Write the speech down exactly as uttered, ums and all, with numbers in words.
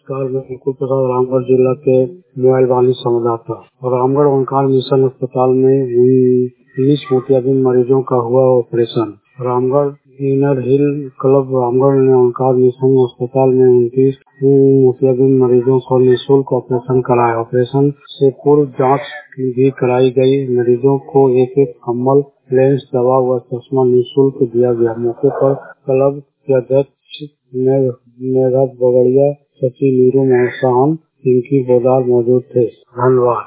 नमस्कार, मैं मुकुल प्रसाद रामगढ़ जिला के मोबाइल वाणी संवाददाता। और रामगढ़ ओंकार मिशन अस्पताल में उन्नीस मोतियाबिंद मरीजों का हुआ operation. Ramgarh Inner Hill Club Ramgarh ने ओंकार मिशन अस्पताल में उनतीस मोतियाबिंद मरीजों को निःशुल्क ऑपरेशन कराया। ऑपरेशन से पूर्व जांच भी कराई गई। मरीजों को एक एक कंबल, लेंस, दवा व चश्मा निःशुल्क दिया गया। मौके पर क्लब के अध्यक्ष मेघा बगड़िया, सचिव नीरू मोहसान, पिंकी पोदार मौजूद थे। धन्यवाद।